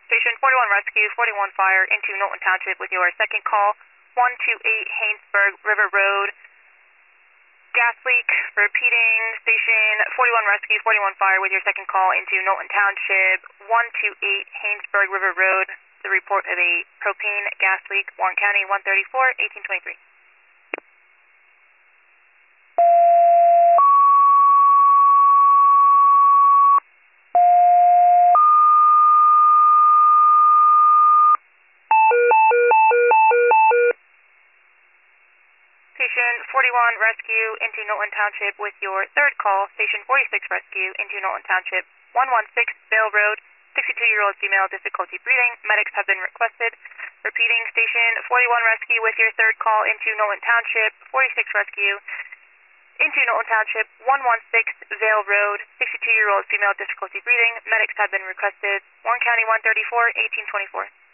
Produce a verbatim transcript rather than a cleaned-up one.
Station forty-one Rescue, forty-one Fire into Knowlton Township with your second call, one two eight Haynesburg River Road. Gas leak, repeating, Station forty-one Rescue, forty-one Fire with your second call into Knowlton Township, one two eight Haynesburg River Road. The report of a propane gas leak, Warren County, one thirty-four, eighteen twenty-three. Station forty-one Rescue into Knowlton Township with your third call, Station forty-six Rescue into Knowlton Township, one one six Vale Road, sixty-two-year-old female, difficulty breathing. Medics have been requested. Repeating, Station forty-one Rescue with your third call into Knowlton Township, forty-six Rescue into Knowlton Township, one one six Vale Road, sixty-two-year-old female, difficulty breathing. Medics have been requested. Warren County, one thirty-four, eighteen twenty-four.